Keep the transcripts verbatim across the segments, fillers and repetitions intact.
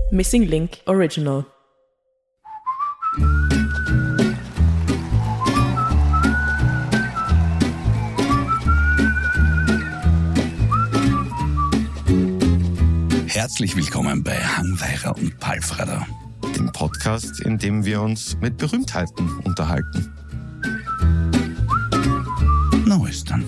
Missing Link Original. Herzlich willkommen bei Hangweirer und Palfrader, dem Podcast, in dem wir uns mit Berühmtheiten unterhalten. Na, ist dann.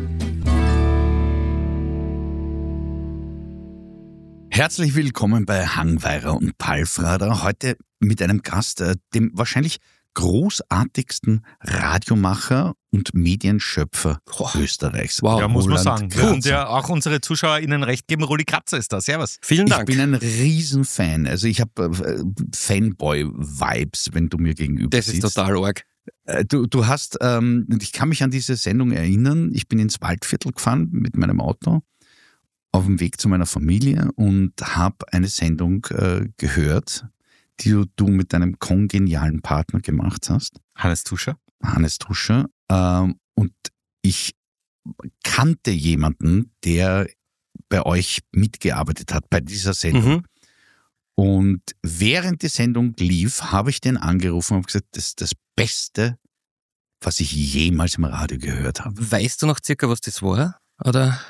Herzlich willkommen bei Hangweirer und Palfrader. Heute mit einem Gast, dem wahrscheinlich großartigsten Radiomacher und Medienschöpfer oh. Österreichs. Wow, ja, muss man Roland sagen. Und ja, auch unsere ZuschauerInnen recht geben. Rudi Kratzer ist da. Servus. Vielen Dank. Ich bin ein Riesenfan. Also ich habe äh, Fanboy-Vibes, wenn du mir gegenüber Das ist sitzt. total arg. Du, du hast, ähm, ich kann mich an diese Sendung erinnern, ich bin ins Waldviertel gefahren mit meinem Auto auf dem Weg zu meiner Familie und habe eine Sendung äh, gehört, die du, du mit deinem kongenialen Partner gemacht hast. Hannes Tuscher. Hannes Tuscher. Ähm, und ich kannte jemanden, der bei euch mitgearbeitet hat, bei dieser Sendung. Mhm. Und während die Sendung lief, habe ich den angerufen und gesagt, das ist das Beste, was ich jemals im Radio gehört habe. Weißt du noch circa, was das war? Oder?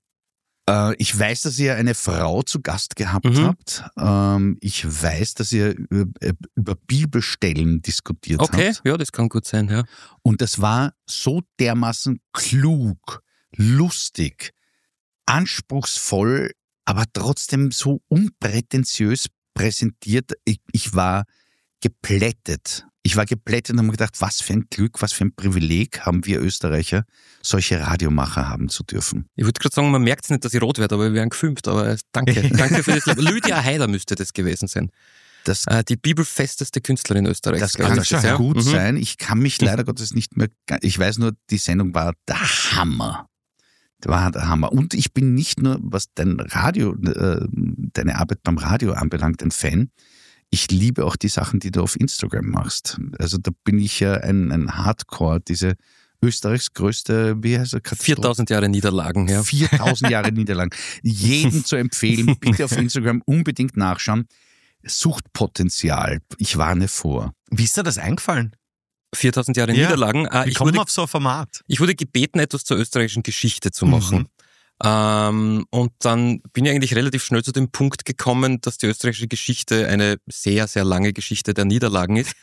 Äh, ich weiß, dass ihr eine Frau zu Gast gehabt Mhm. habt. Ähm, ich weiß, dass ihr über, über Bibelstellen diskutiert Okay, habt. ja, das kann gut sein, ja. Und das war so dermaßen klug, lustig, anspruchsvoll, aber trotzdem so unprätentiös präsentiert. Ich, ich war geplättet. Ich war geplättet und habe mir gedacht, was für ein Glück, was für ein Privileg haben wir Österreicher, solche Radiomacher haben zu dürfen. Ich würde gerade sagen, man merkt es nicht, dass ich rot werde, aber wir werden gefilmt. Aber danke, danke für das. Lydia Haider müsste das gewesen sein. Das, Äh, die bibelfesteste Künstlerin Österreichs. das glaub kann ich, schon ja. gut Mhm. sein. Ich kann mich leider Gottes nicht mehr, ich weiß nur, die Sendung war der Hammer. Das war der Hammer. Und ich bin nicht nur, was dein Radio, äh, deine Arbeit beim Radio anbelangt, ein Fan. Ich liebe auch die Sachen, die du auf Instagram machst. Also da bin ich ja ein, ein Hardcore, diese Österreichs größte, wie heißt er? viertausend Jahre Niederlagen, ja. viertausend Jahre Niederlagen. Jedem zu empfehlen, bitte auf Instagram unbedingt nachschauen. Suchtpotenzial, ich warne vor. Wie ist dir das eingefallen? viertausend Jahre Ja. Niederlagen. Äh, Wie ich, kommt wurde, man auf so ein Format? ich wurde gebeten, etwas zur österreichischen Geschichte zu machen. Mhm. Ähm, und dann bin ich eigentlich relativ schnell zu dem Punkt gekommen, dass die österreichische Geschichte eine sehr, sehr lange Geschichte der Niederlagen ist.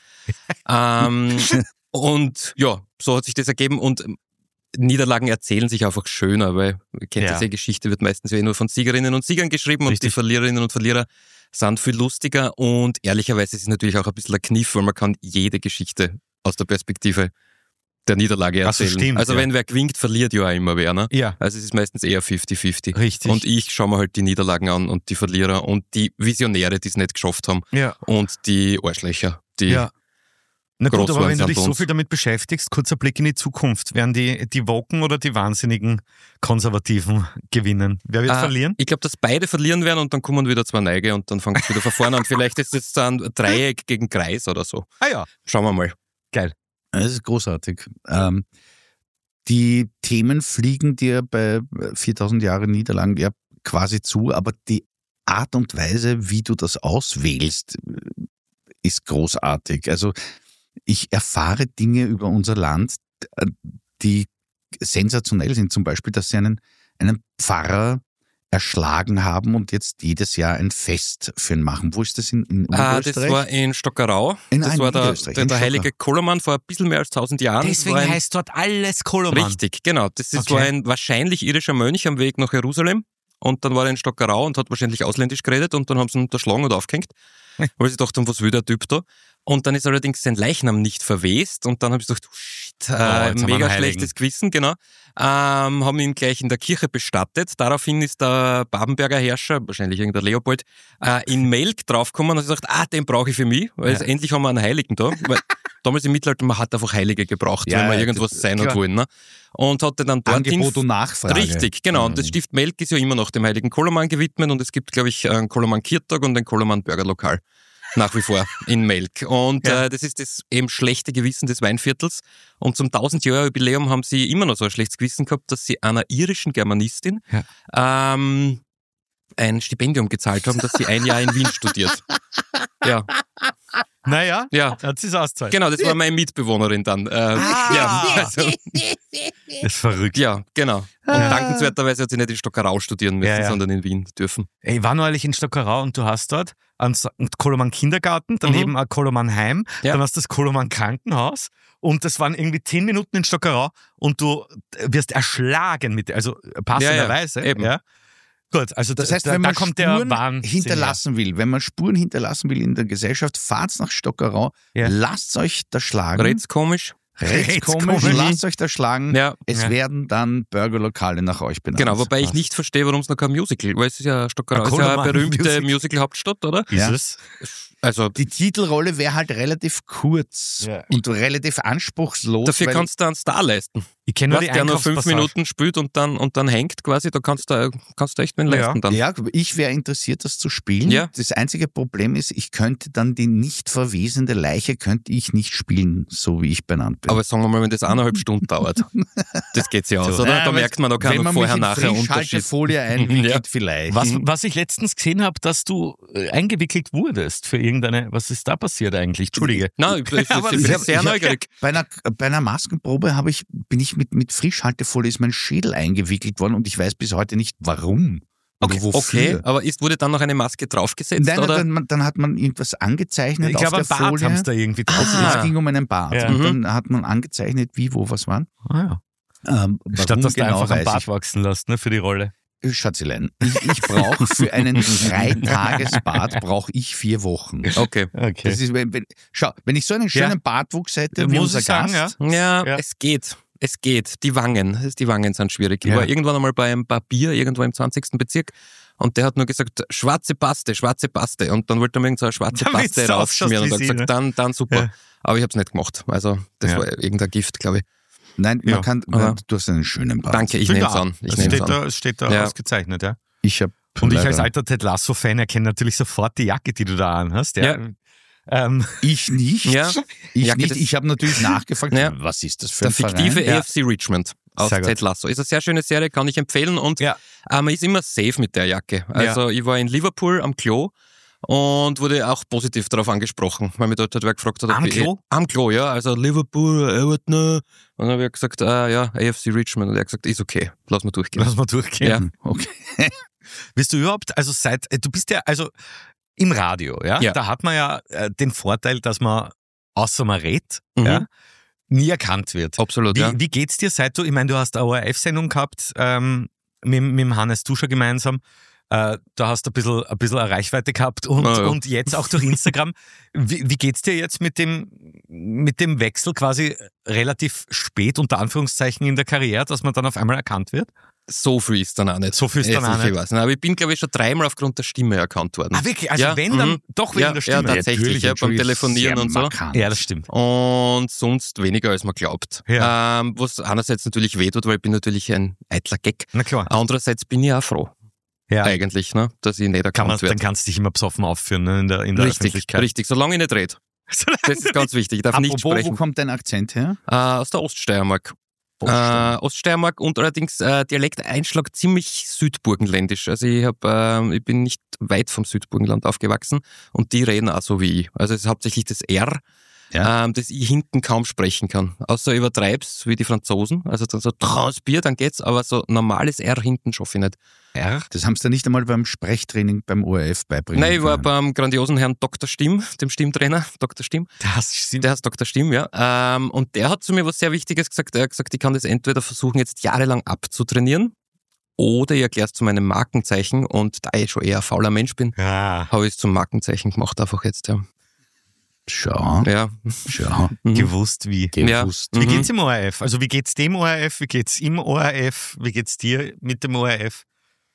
ähm, und ja, so hat sich das ergeben und Niederlagen erzählen sich einfach schöner, weil ihr kennt Ja. das ja, Geschichte wird meistens ja nur von Siegerinnen und Siegern geschrieben Richtig. und die Verliererinnen und Verlierer sind viel lustiger und ehrlicherweise ist es natürlich auch ein bisschen ein Kniff, weil man kann jede Geschichte aus der Perspektive der Niederlage Ach so, erzählen. stimmt, also ja. wenn wer gewinnt, verliert ja auch immer wer. Ne? Ja. Also es ist meistens eher fifty fifty. Richtig. Und ich schaue mir halt die Niederlagen an und die Verlierer und die Visionäre, die es nicht geschafft haben Ja. und die Arschlöcher, die ja. Na gut, groß aber waren wenn du sind dich so uns. viel damit beschäftigst, kurzer Blick in die Zukunft, werden die, die Woken oder die wahnsinnigen Konservativen gewinnen? Wer wird Ah, verlieren? Ich glaube, dass beide verlieren werden und dann kommen wieder zwei Neige und dann fängt es wieder von vorne an. Vielleicht ist es dann Dreieck gegen Kreis oder so. Ah ja, Schauen wir mal. geil. Das ist großartig. Ähm, die Themen fliegen dir bei viertausend Jahre Niederlagen ja quasi zu, aber die Art und Weise, wie du das auswählst, ist großartig. Also ich erfahre Dinge über unser Land, die sensationell sind. Zum Beispiel, dass sie einen, einen Pfarrer erschlagen haben und jetzt jedes Jahr ein Fest für ihn machen. Wo ist das in, in Ah, das Oberösterreich? war in Stockerau. In das ein war der, Niederösterreich, der, in der heilige Stockerau. Koloman vor ein bisschen mehr als tausend Jahren. Deswegen war ein, heißt dort alles Koloman. Richtig, genau. Das ist, Okay. war ein wahrscheinlich irischer Mönch am Weg nach Jerusalem. Und dann war er in Stockerau und hat wahrscheinlich ausländisch geredet und dann haben sie ihn unterschlagen und aufgehängt, weil sie dachten, was will der Typ da? Und dann ist allerdings sein Leichnam nicht verwest und dann habe ich gedacht, oh shit, äh, jetzt haben wir mega einen schlechtes Heiligen. Gewissen, genau. Ähm, haben ihn gleich in der Kirche bestattet. Daraufhin ist der Babenberger Herrscher, wahrscheinlich irgendein Leopold, äh, in Melk draufgekommen und hat gesagt, ah, den brauche ich für mich, weil Ja. jetzt endlich haben wir einen Heiligen da. Weil damals im Mittelalter, man hat einfach Heilige gebraucht, Ja, wenn man ja, irgendwas das- sein klar. hat wollen. Ne? Und hat den dann dort Angebot und Nachfrage. Richtig, genau. Und das Stift Melk ist ja immer noch dem heiligen Koloman gewidmet und es gibt, glaube ich, einen Koloman-Kirtag und ein Koloman-Burgerlokal. Nach wie vor in Melk. Und Ja. äh, das ist das eben schlechte Gewissen des Weinviertels. Und zum tausend-Jahr-Jubiläum haben sie immer noch so ein schlechtes Gewissen gehabt, dass sie einer irischen Germanistin Ja. ähm, ein Stipendium gezahlt haben, dass sie ein Jahr in Wien studiert. Ja. Naja, Ja. hat sie es ausgezahlt. Genau, das war meine Mitbewohnerin dann. Äh, Ah. ja, also, Das ist verrückt. ja, genau. Und dankenswerterweise hat sie nicht in Stockerau studieren müssen, Ja, ja. sondern in Wien dürfen. Ich war neulich in Stockerau und du hast dort einen Koloman Kindergarten, daneben Mhm. ein Koloman Heim, Ja. dann hast du das Koloman Krankenhaus und das waren irgendwie zehn Minuten in Stockerau und du wirst erschlagen mit, also passenderweise. Ja, ja, eben. Ja. Gut, also Das da, heißt, da, wenn da man kommt der Spuren Wahnsinn hinterlassen will, wenn man Spuren hinterlassen will in der Gesellschaft, fahrt's nach Stockerau, Ja. lasst euch da schlagen. Red's komisch? Rechts Rechts komisch, komisch. lasst euch da schlagen. Ja. Es Ja. werden dann Burgerlokale nach euch benannt. Genau, wobei ich was? nicht verstehe, warum es noch kein Musical, weil es ist ja Stockerau, Ein ist ja eine Koloman berühmte Musical. Musical-Hauptstadt, oder? Ist Ja. es? Also Die Titelrolle wäre halt relativ kurz Ja. und relativ anspruchslos. dafür weil kannst du einen Star leisten. Ich kenne nur Was, die der nur fünf Einkaufspassage. Minuten spielt und dann, und dann hängt quasi, da kannst du, kannst du echt wen Ja. leisten dann. Ja, ich wäre interessiert, das zu spielen. Ja. Das einzige Problem ist, ich könnte dann die nicht verwesende Leiche könnte ich nicht spielen, so wie ich benannt bin. Aber sagen wir mal, wenn das eineinhalb Stunden dauert, das geht sich aus, So. oder? Naja, Da aber merkt man noch wenn keinen man vorher, mich in nachher Unterschied. Frischhaltefolie einwickelt, Ja. vielleicht. Was, was ich letztens gesehen habe, dass du äh, eingewickelt wurdest für irgendeine, was ist da passiert eigentlich? Entschuldige. Nein, ich, ich, Aber ich bin das- sehr ich hab- neugierig. Bei einer, bei einer Maskenprobe habe ich, bin ich mit, mit Frischhaltefolie ist mein Schädel eingewickelt worden und ich weiß bis heute nicht warum. Oder wofür. Okay, aber ist, wurde dann noch eine Maske draufgesetzt, Nein, oder? dann, dann hat man irgendwas angezeichnet Ich auf glaube, der ein Bart Folie. haben sie da irgendwie drauf. Also Ah. es ging um einen Bart. Ja. Und Mhm. dann hat man angezeichnet, wie, wo, was wann. Ah, ja. Ähm, warum Statt dass du genau, einfach einen weiß Bart ich. wachsen lässt, ne, für die Rolle. Schatzelein, ich, ich brauche für einen Drei-Tages-Bad brauche ich vier Wochen. Okay. Okay. Das ist, wenn, wenn, schau, wenn ich so einen schönen Ja. Bartwuchs hätte, wie Muss unser ich sagen, Gast, Ja, Ja. es geht. Es geht. Die Wangen. Das ist- Die Wangen sind schwierig. Ich Ja. war irgendwann einmal bei einem Barbier, irgendwo im zwanzigsten Bezirk, und der hat nur gesagt, schwarze Paste, schwarze Paste. Und dann wollte er mir irgend so eine schwarze Damit Paste du ausschaust rausschmieren und wie hat sie, gesagt, ne? dann, dann super. Ja. Aber ich habe es nicht gemacht. Also das Ja. war irgendein Gift, glaube ich. nein, man Ja, kann, aber- nein, du hast einen schönen Bart. Danke, ich Finde nehme es auch. an. Ich Es nehme es steht an. da, es steht da Ja. ausgezeichnet, ja. Ich habe Und ich als alter Ted Lasso-Fan erkenne natürlich sofort die Jacke, die du da anhast. Ja. Ja. Ähm, Ich nicht. Ja. Ich Jacke nicht. des- Ich habe natürlich nachgefragt, Ja. was ist das für Der ein fiktive Verein? A F C Richmond aus Sehr gut. Ted Lasso. Ist eine sehr schöne Serie, kann ich empfehlen. Und Ja. äh, man ist immer safe mit der Jacke. Also ich war in Liverpool am Klo und wurde auch positiv darauf angesprochen, weil mich dort halt wer gefragt hat, ob Am ich, Klo? Am Klo, ja. Also Liverpool, Everton. Und dann habe ich gesagt, ah, ja, A F C Richmond. Und er hat gesagt, ist okay, lass mal durchgehen. lass mal durchgehen. Ja. Okay. Bist du überhaupt, also seit, äh, du bist ja, also im Radio, ja, Ja. da hat man ja äh, den Vorteil, dass man, außer man redet, Mhm. ja, nie erkannt wird. Absolut, Wie, ja. wie geht's dir, seit du, ich meine, du hast eine O R F-Sendung gehabt, ähm, mit, mit dem Hannes Duscher gemeinsam, äh, da hast du ein bisschen, ein bisschen eine Reichweite gehabt und, Na ja. und jetzt auch durch Instagram. wie, wie geht's dir jetzt mit dem, mit dem Wechsel quasi relativ spät, unter Anführungszeichen, in der Karriere, dass man dann auf einmal erkannt wird? So viel ist dann auch nicht. So viel ist dann auch Ehrlich, nicht. ich weiß nicht. Aber ich bin, glaube ich, schon dreimal aufgrund der Stimme erkannt worden. Ah, wirklich? Also Ja, wenn, dann mhm. doch wegen Ja, der Stimme. ja, tatsächlich, Natürlich, ja, beim Entschuldigung, Telefonieren sehr und so. markant. Ja, das stimmt. Und sonst weniger, als man glaubt. Ja. Ähm, was einerseits natürlich wehtut, weil ich bin natürlich ein eitler Gag. Na klar. Andererseits bin ich auch froh, Ja. eigentlich, ne, dass ich nicht Kann man, erkannt dann werde. kannst du dich immer besoffen aufführen ne, in der, in der Richtig, Öffentlichkeit. richtig, solange ich nicht rede. Das ist ganz wichtig, ich darf nicht Apropos, wo sprechen. kommt dein Akzent her? Äh, aus der Oststeiermark. Äh, Oststeiermark und allerdings äh, Dialekteinschlag ziemlich südburgenländisch. Also ich, hab, äh, ich bin nicht weit vom Südburgenland aufgewachsen und die reden auch so wie ich. Also es ist hauptsächlich das R, Ja. ähm, das ich hinten kaum sprechen kann. Außer ich übertreib's wie die Franzosen. Also dann so Transpier, dann geht's, aber so normales R hinten schaffe ich nicht. R? Das haben sie dir nicht einmal beim Sprechtraining beim O R F beibringen Nein, ich war können. beim grandiosen Herrn Doktor Stimm, dem Stimmtrainer, Doktor Stimm. Das stimmt. Der heißt Doktor Stimm, ja. Ähm, und der hat zu mir was sehr Wichtiges gesagt. Er hat gesagt, ich kann das entweder versuchen, jetzt jahrelang abzutrainieren, oder ich erkläre es zu meinem Markenzeichen. Und da ich schon eher ein fauler Mensch bin, Ja, habe ich es zum Markenzeichen gemacht, einfach jetzt, ja. Schau, Ja. schau. Mhm. gewusst wie. Gewusst. Ja. Wie Mhm. geht's im O R F? Also wie geht's dem O R F? Wie geht's im O R F? Wie geht's dir mit dem O R F?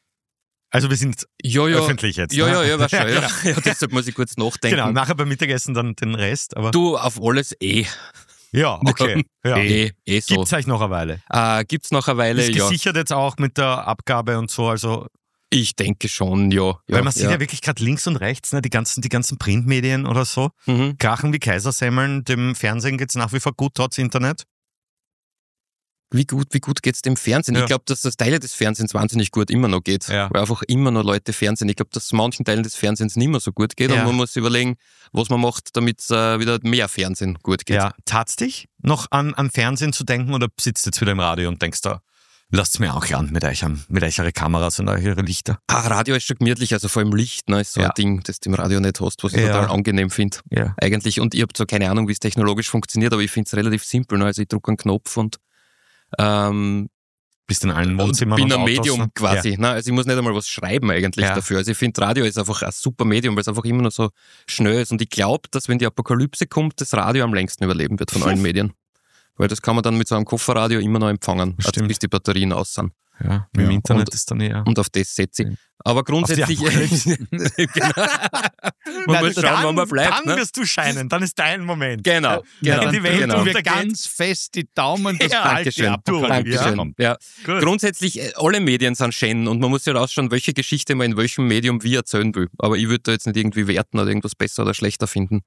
Also wir sind Ja, ja. öffentlich jetzt. Ja, ne? ja, ja, war schon, ja. genau. ja. Deshalb muss ich kurz nachdenken. Genau, nachher beim Mittagessen dann den Rest. Aber Du, auf alles eh. ja, okay. Ja. Eh, eh so. Gibt's euch noch eine Weile? Äh, gibt's noch eine Weile, Ist ja. gesichert jetzt auch mit der Abgabe und so, also Ich denke schon, ja. ja weil man sieht ja, ja wirklich gerade links und rechts, ne, die ganzen, die ganzen Printmedien oder so, Mhm. krachen wie Kaisersemmeln, dem Fernsehen geht's nach wie vor gut, trotz Internet. wie gut, wie gut geht's dem Fernsehen? Ja. Ich glaube, dass das Teile des Fernsehens wahnsinnig gut immer noch geht, Ja. weil einfach immer noch Leute Fernsehen. Ich glaube, dass es manchen Teilen des Fernsehens nicht mehr so gut geht Ja. und man muss überlegen, was man macht, damit es äh, wieder mehr Fernsehen gut geht. Ja, tat's dich noch an, an Fernsehen zu denken oder sitzt jetzt wieder im Radio und denkst da, lasst mir auch ran mit euch, mit euch eure Kameras und eure Lichter? Ah, Radio ist schon gemütlich, also vor allem Licht, ne, ist so Ja. ein Ding, das du im Radio nicht hast, was ich Ja. total angenehm finde. Ja. Eigentlich, und ich habe zwar keine Ahnung, wie es technologisch funktioniert, aber ich finde es relativ simpel. Ne? Also ich drücke einen Knopf und ähm, Bist in allen und Wohnzimmern bin und ein Autos, Medium ne? quasi. Ne? Also ich muss nicht einmal was schreiben eigentlich Ja. dafür. Also ich finde, Radio ist einfach ein super Medium, weil es einfach immer noch so schnell ist. Und ich glaube, dass wenn die Apokalypse kommt, das Radio am längsten überleben wird von allen Medien. Weil das kann man dann mit so einem Kofferradio immer noch empfangen, also Stimmt. bis die Batterien aus sind. Ja, mit dem Ja. Internet Und- ist dann eher... Und auf das setze ich. Ja. Aber grundsätzlich, Auf die genau. man Na, muss schauen, dann, wann man bleibt. Dann ne? wirst du scheinen, dann ist dein Moment. Genau, genau. Wenn die Welt genau. Und wir untergeht. ganz fest die Daumen, dass Ja, bald die Dankeschön. Apokalypse Dankeschön. kommt. Ja. Gut. Grundsätzlich, äh, alle Medien sind schön und man muss ja rausschauen, welche Geschichte man in welchem Medium wie erzählen will. Aber ich würde da jetzt nicht irgendwie werten oder irgendwas besser oder schlechter finden.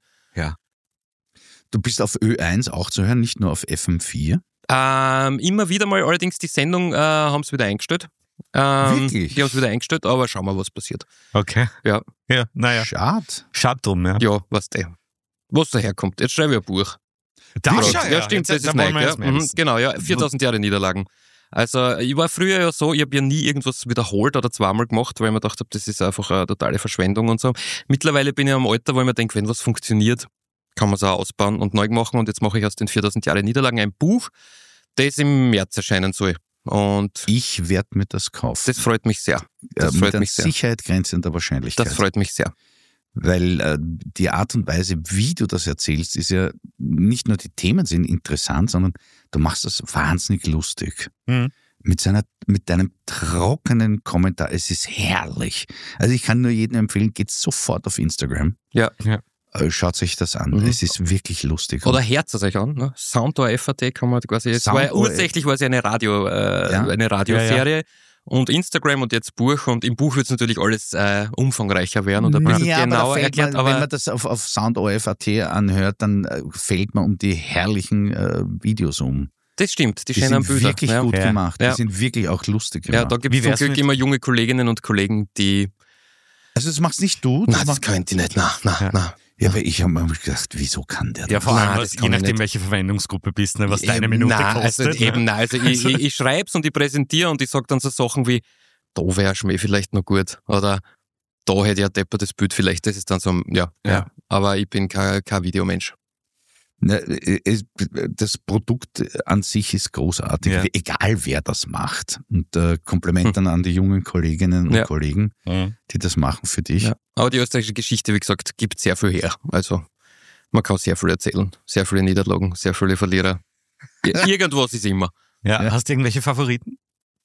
Du bist auf Ö eins auch zu hören, nicht nur auf F M vier. Ähm, immer wieder mal allerdings die Sendung äh, haben sie wieder eingestellt. Ähm, Wirklich? Die haben es wieder eingestellt, aber schauen wir, was passiert. Okay. Ja. Ja, naja. Schade. Schade drum, ja. Ja, was der. Was daherkommt. Jetzt schreibe ich ein Buch. Da Ja, schau, ja, stimmt, Jetzt- das da ist wollen neu. wir Ja. jetzt mehr Mhm, wissen. genau, ja, viertausend Jahre Niederlagen. Also ich war früher ja so, ich habe ja nie irgendwas wiederholt oder zweimal gemacht, weil ich mir gedacht habe, das ist einfach eine totale Verschwendung und so. Mittlerweile bin ich am Alter, wo ich mir denke, wenn was funktioniert, kann man es auch ausbauen und neu machen. Und jetzt mache ich aus den viertausend Jahre Niederlagen ein Buch, das im März erscheinen soll. Und Ich werde mir das kaufen. das freut mich sehr. Das äh, mit freut einer mich sehr. Sicherheit grenzender Wahrscheinlichkeit. Das freut mich sehr. Weil äh, die Art und Weise, wie du das erzählst, ist ja nicht nur die Themen sind interessant, sondern du machst das wahnsinnig lustig. Mhm. Mit, seiner, mit deinem trockenen Kommentar. Es ist herrlich. Also ich kann nur jedem empfehlen, geht sofort auf Instagram. Ja. Ja. Äh, Schaut euch das an. Mhm. Es ist wirklich lustig. Oder Herz es euch an. Ne? Soundor F A T kann man quasi. Es war ja, Soundor- ursächlich war es ja eine Radio, äh, Ja. eine Radioserie. Und Instagram und jetzt Buch. Und im Buch wird es natürlich alles äh, umfangreicher werden und ein bisschen ja, aber da genauer fällt erklärt. man, Aber wenn man das auf, auf Soundor F A T anhört, dann äh, fällt man um die herrlichen äh, Videos um. das stimmt, die Die schönen sind Bilder. wirklich ja. gut Ja. gemacht. Ja. Die sind wirklich auch lustig Ja, gemacht. da gibt Wie es zum wär's Glück mit- immer junge Kolleginnen und Kollegen, die. also das machst nicht du. Nein, das machst- könnte ich nicht. Nein, nein, Ja. nein. Ja, aber ich habe mir gedacht, wieso kann der Ja, das? vor allem, Nein, was, das je kann ich nachdem, nicht. welche Verwendungsgruppe bist, ne, was Eben, deine Minute nein, kostet. Also eben, nein, also ich, ich, ich schreibe es und ich präsentiere und ich sage dann so Sachen wie, da wäre Schmäh vielleicht noch gut oder da hätte ich ein deppertes Bild vielleicht. Das ist dann so, ja, ja. Ja. Aber ich bin kein, kein Videomensch. Na, es, das Produkt an sich ist großartig, Ja. egal wer das macht. Und äh, Kompliment dann an die jungen Kolleginnen und Ja. Kollegen, Mhm. die das machen für dich. Ja. Aber die österreichische Geschichte, wie gesagt, gibt sehr viel her. Also man kann sehr viel erzählen. Sehr viele Niederlagen, sehr viele Verlierer. Ja, irgendwas ist immer. Ja, Ja. hast du irgendwelche Favoriten?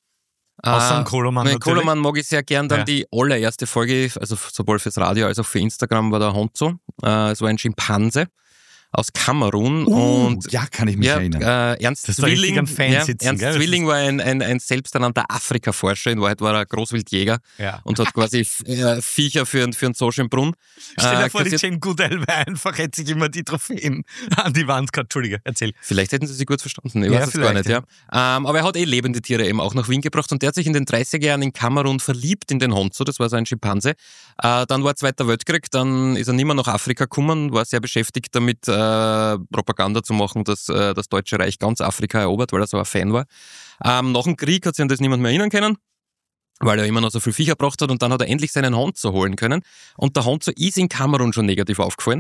Außer Äh, dem Koloman Mein natürlich. Koloman mag ich sehr gern. Dann Ja. die allererste Folge, also sowohl fürs Radio als auch für Instagram, war der Honzo. Äh, es war ein Schimpanse aus Kamerun. Uh, und ja, kann ich mich ja, erinnern. äh, Ernst Das ist doch richtig Zwilling, am Fan ja, sitzen, Ernst gell? Das Zwilling war ein, ein, ein selbsternannter Afrika-Forscher. In Wahrheit war er Großwildjäger Ja. und hat quasi äh, Viecher für, für einen Soschenbrunn. Stell dir äh, vor, die kassiert. Jane Goodell wäre einfach, hätte sich immer die Trophäen an die Wand gehabt. Entschuldige, erzähl. Vielleicht hätten sie sich gut verstanden, ich Ja, weiß es gar vielleicht, nicht. Ja. Ähm, aber er hat eh lebende Tiere eben auch nach Wien gebracht und der hat sich in den dreißiger Jahren in Kamerun verliebt in den Honzo, das war so ein Schimpanse. Äh, dann war Zweiter Weltkrieg, dann ist er nicht mehr nach Afrika gekommen, war sehr beschäftigt damit, äh, Propaganda zu machen, dass äh, das Deutsche Reich ganz Afrika erobert, weil er so ein Fan war. Ähm, nach dem Krieg hat sich an das niemand mehr erinnern können, weil er immer noch so viel Viecher gebracht hat und dann hat er endlich seinen Honzo holen können. Und der Honzo ist in Kamerun schon negativ aufgefallen.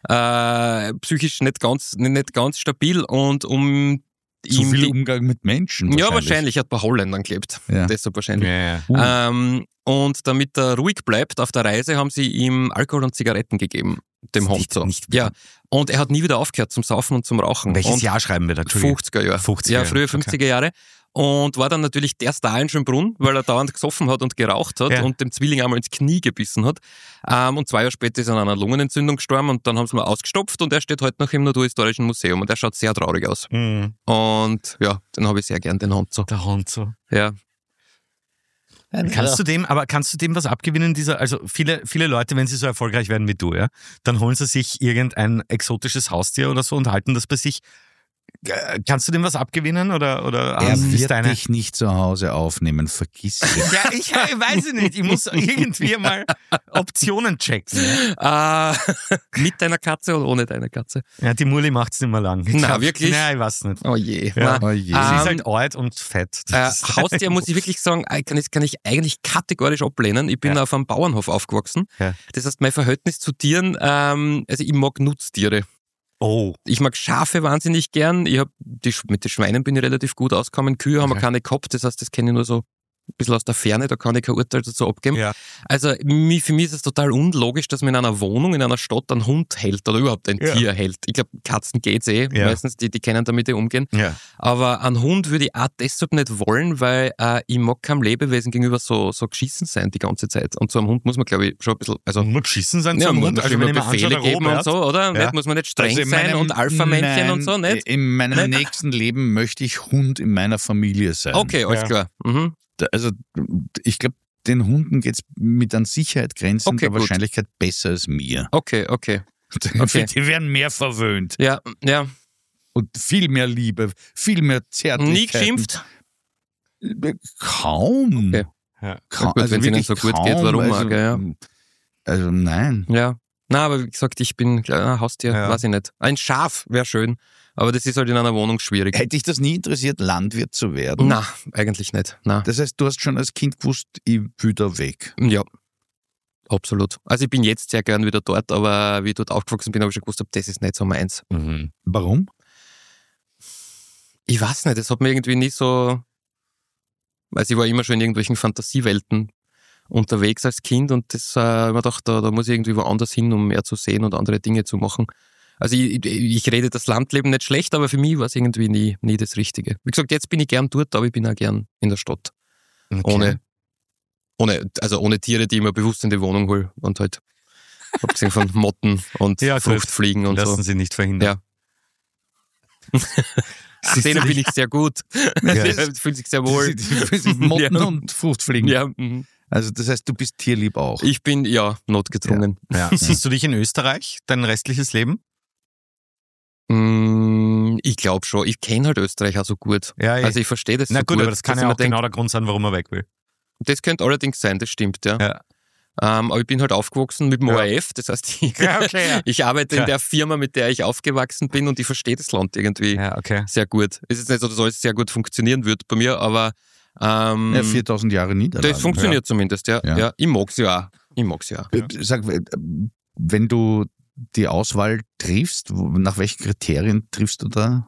Äh, psychisch nicht ganz, nicht ganz stabil und um Zu ihm viel die, Umgang mit Menschen. ja, wahrscheinlich hat bei Holländern gelebt. Ja. Deshalb wahrscheinlich. Ja, Uh, Ähm, und damit er ruhig bleibt auf der Reise, haben sie ihm Alkohol und Zigaretten gegeben, dem Nicht- Honzo. nicht- Ja. Und er hat nie wieder aufgehört zum Saufen und zum Rauchen. Welches und Jahr schreiben wir da? Entschuldigung. fünfziger Jahre. fünfziger Ja, früher Jahre, fünfziger Jahre. Und war dann natürlich der Star in Schönbrunn, weil er dauernd gesoffen hat und geraucht hat Ja. und dem Zwilling einmal ins Knie gebissen hat. Ähm, und zwei Jahre später ist er an einer Lungenentzündung gestorben und dann haben sie ihn ausgestopft und er steht heute noch im Naturhistorischen Museum und er schaut sehr traurig aus. Mhm. Und ja, den habe ich sehr gern, den Honzo. Der Honzo. Ja. Kannst du dem, aber kannst du dem was abgewinnen, dieser, also viele, viele Leute, wenn sie so erfolgreich werden wie du, ja, dann holen sie sich irgendein exotisches Haustier oder so und halten das bei sich. äh, kannst du dem was abgewinnen oder, oder Er ist wird deine... dich nicht zu Hause aufnehmen, vergiss es. Ja, ich, ich weiß es nicht. Ich muss irgendwie mal Optionen checken. Äh, mit deiner Katze oder ohne deine Katze? Ja, die Muli macht es nicht mehr lang. Ich Na, glaub, wirklich? Nein, ich weiß nicht. Oh je. Ja. Na, Oh je. Sie ist Ähm, halt alt und fett. Äh, Das ist- Haustier muss ich wirklich sagen, äh, kann ich, kann ich eigentlich kategorisch ablehnen. Ich bin Ja. auf einem Bauernhof aufgewachsen. Ja. Das heißt, mein Verhältnis zu Tieren, ähm, also ich mag Nutztiere. Oh. Ich mag Schafe wahnsinnig gern. Ich hab die, mit den Schweinen bin ich relativ gut ausgekommen. Kühe haben wir Okay. keine gehabt. Das heißt, das kenne ich nur so ein bisschen aus der Ferne. Da kann ich kein Urteil dazu abgeben. Ja. Also mi- für mich ist es total unlogisch, dass man in einer Wohnung, in einer Stadt einen Hund hält oder überhaupt ein Ja. Tier hält. Ich glaube, Katzen geht's eh. Ja. Meistens, die, die können damit eh umgehen. Ja. Aber einen Hund würde ich auch deshalb nicht wollen, weil äh, ich mag keinem Lebewesen gegenüber so, so geschissen sein die ganze Zeit. Und so einem Hund muss man, glaube ich, schon ein bisschen... Also, Und muss schießen sein ja, zum muss Hund. man Also schon wenn immer ich mir anschaue, Befehle der geben Robert, und so, oder? Ja. Nicht, muss man nicht streng Also in sein meinem- und Alpha-Männchen nein, und so, nicht? In meinem Nicht? nächsten Leben möchte ich Hund in meiner Familie sein. Okay, alles Ja. klar. Mhm. Da- Also ich glaube, den Hunden geht es mit an Sicherheit grenzend Okay, der gut. Wahrscheinlichkeit besser als mir. Okay, okay. Okay. Die werden mehr verwöhnt Ja, ja. und viel mehr Liebe, viel mehr Zärtlichkeit. Nie geschimpft? Kaum. Okay. Ja. Kaum. Gut, wenn's ihnen wirklich so gut kaum. geht, warum also, auch, ja. Also nein. Ja. Na, aber wie gesagt, ich bin ein Haustier, Ja. weiß ich nicht. Ein Schaf wäre schön, aber das ist halt in einer Wohnung schwierig. Hätte dich das nie interessiert, Landwirt zu werden? Na, eigentlich nicht. Na. Das heißt, du hast schon als Kind gewusst, ich will da weg. Ja, absolut. Also ich bin jetzt sehr gern wieder dort, aber wie ich dort aufgewachsen bin, habe ich schon gewusst, das ist nicht so meins. Mhm. Warum? Ich weiß nicht, das hat mir irgendwie nie so... Also ich war immer schon in irgendwelchen Fantasiewelten unterwegs als Kind und das äh, ich hab mir gedacht, da, da muss ich irgendwie woanders hin, um mehr zu sehen und andere Dinge zu machen. Also ich, ich rede das Landleben nicht schlecht, aber für mich war es irgendwie nie, nie das Richtige. Wie gesagt, jetzt bin ich gern dort, aber ich bin auch gern in der Stadt. Okay. Ohne, ohne, also ohne Tiere, die ich mir bewusst in die Wohnung hole und halt abgesehen von Motten und Ja, gut. Fruchtfliegen und Lassen so. Sie nicht verhindern. Ja. Ach, denen bin ich sehr gut. Ja. Die fühlen sich sehr wohl. Motten Ja. und Fruchtfliegen. Ja, mhm. Also das heißt, du bist tierlieb auch. Ich bin, ja, notgedrungen. Ja. Siehst du dich in Österreich, dein restliches Leben? Mm, Ich glaube schon. Ich kenne halt Österreich auch so gut. Ja, eh. Also ich verstehe das Na so gut, gut. aber das kann dass ja ich auch mir denk, genau der Grund sein, warum er weg will. Das könnte allerdings sein, das stimmt, ja. Ja. Ähm, aber ich bin halt aufgewachsen mit dem Ja. O R F, das heißt, ich, Ja, okay, ja. ich arbeite Ja. in der Firma, mit der ich aufgewachsen bin und ich verstehe das Land irgendwie Ja, okay. sehr gut. Es ist nicht so, dass alles sehr gut funktionieren wird bei mir, aber ähm, Ja, viertausend Jahre Niederlage. das funktioniert zumindest, ja. Ja. ja. Ich mag's ja auch. Ich mag's ja auch. Äh, Sag, äh, wenn du die Auswahl triffst, wo- nach welchen Kriterien triffst du da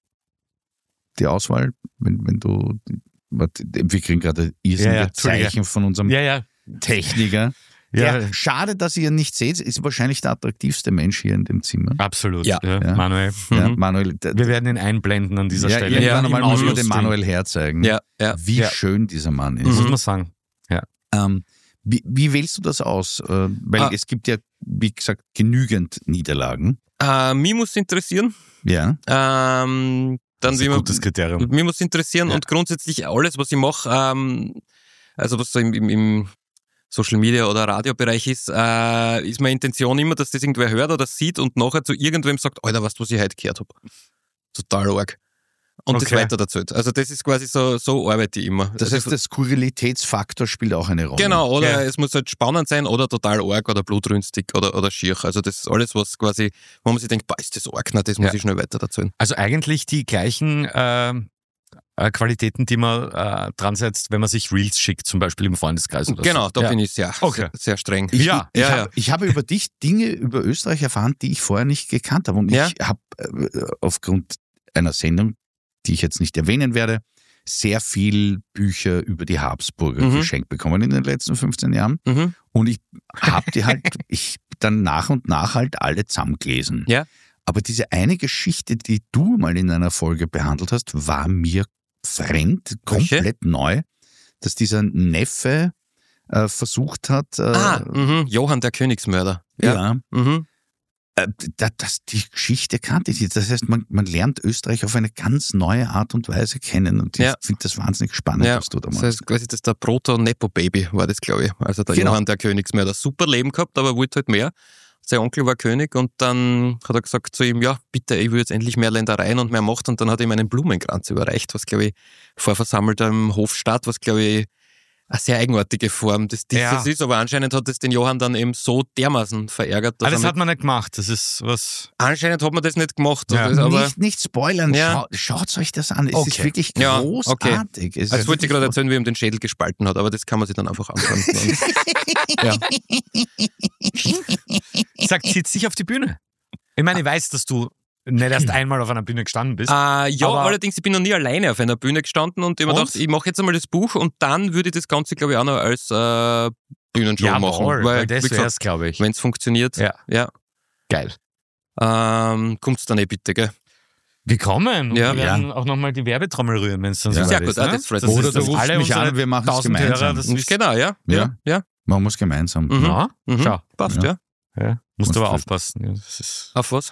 die Auswahl? Wenn, wenn du, warte, wir kriegen gerade irrsinnige Ja, ja, Entschuldige. Zeichen von unserem Ja, ja. Techniker. Ja. Ja, schade, dass ihr ihn nicht seht, ist wahrscheinlich der attraktivste Mensch hier in dem Zimmer. Absolut. Ja. Ja. Manuel. Ja, Mhm. Manuel, der, Wir werden ihn einblenden an dieser ja, Stelle. irgendwann Ja, einmal im müssen wir den Audiostream. Manuel herzeigen, Ja, ja. wie Ja. schön dieser Mann ist. Das Mhm. muss man sagen. Ähm, wie, wie wählst du das aus? Äh, weil Ah. es gibt ja, wie gesagt, genügend Niederlagen. Äh, mich muss interessieren. Ja. Ähm, dann Das ist wie ein man, gutes Kriterium. Mir muss interessieren Ja. und grundsätzlich alles, was ich mache, ähm, also was so im, im, im Social Media oder Radiobereich ist, äh, ist meine Intention immer, dass das irgendwer hört oder sieht und nachher zu irgendwem sagt, Alter, weißt du, was ich heute gehört habe? Total arg. Und Okay. das weiter erzählt. Also das ist quasi so, so arbeite ich immer. Das also, heißt, der Skurrilitätsfaktor spielt auch eine Rolle. Genau, oder Ja. es muss halt spannend sein oder total arg oder blutrünstig oder, oder schier. Also das ist alles, was quasi, wo man sich denkt, boah, ist das arg, na, das muss Ja. ich schnell weiter erzählen. Also eigentlich die gleichen äh, äh, Qualitäten, die man äh, dran setzt, wenn man sich Reels schickt, zum Beispiel im Freundeskreis oder Genau, so. da ja. bin ich sehr, Okay. sehr, sehr streng. Ich, Ja, ich, ja, hab, ja. ich habe über dich Dinge über Österreich erfahren, die ich vorher nicht gekannt habe. Und Ja. ich habe äh, aufgrund einer Sendung, die ich jetzt nicht erwähnen werde, sehr viel Bücher über die Habsburger Mhm. geschenkt bekommen in den letzten fünfzehn Jahren. Mhm. Und ich habe die halt, ich dann nach und nach halt alle zusammengelesen. Ja. Aber diese eine Geschichte, die du mal in einer Folge behandelt hast, war mir fremd, Welche? komplett neu, dass dieser Neffe äh, versucht hat, äh, Ah, mhm. Johann der Königsmörder. ja, Mhm. äh, da, das, die Geschichte kannte ich nicht. Das heißt, man, man lernt Österreich auf eine ganz neue Art und Weise kennen. Und ich Ja. finde das wahnsinnig spannend, Ja, was du da das machst. heißt quasi das der Proto-Nepo-Baby war das, glaube ich. Also der Genau. Johann der Königsmörder. Super Leben gehabt, aber wollte halt mehr. sein Onkel war König und dann hat er gesagt zu ihm, ja, bitte, ich will jetzt endlich mehr Ländereien und mehr Macht und dann hat er ihm einen Blumenkranz überreicht, was, glaube ich, vor versammeltem Hofstaat, was, glaube ich, eine sehr eigenartige Form des Disses Ja. ist, aber anscheinend hat es den Johann dann eben so dermaßen verärgert, dass Aber das er hat man nicht gemacht. Das ist was. anscheinend hat man das nicht gemacht. Ja. Das, aber nicht, nicht spoilern, Ja. Schau, schaut euch das an. Es Okay. ist wirklich Ja, großartig. Es also ist ich wollte wirklich gerade erzählen, wie er ihm den Schädel gespalten hat, aber das kann man sich dann einfach anschauen. Und, ja. Sagt, sitz dich auf die Bühne. Ich meine, ich weiß, dass du nicht erst einmal auf einer Bühne gestanden bist. Äh, ja, Aber- allerdings, ich bin noch nie alleine auf einer Bühne gestanden und ich habe mir Und? gedacht, ich mache jetzt einmal das Buch und dann würde ich das Ganze, glaube ich, auch noch als äh, Bühnenshow machen. Jawohl, weil das wie gesagt, wär's, glaube ich. wenn es funktioniert, Ja. ja. Geil. Ähm, kommt's dann eh bitte, gell? Wir kommen und Ja. wir werden auch nochmal die Werbetrommel rühren, wenn es dann Ja. so Sehr weit gut, ist. ah, Ne? das freut Das mich. Oder ist, du dass rufst alle mich unsere an, wir machen es tausend gemeinsam. Hörer, das wissen. Genau, ja. Ja. ja. Machen wir es gemeinsam. Mhm. Ja, Mhm. schau. Passt, Ja. ja. Ja. Musst Und aber für- aufpassen. Ja, das ist Auf was?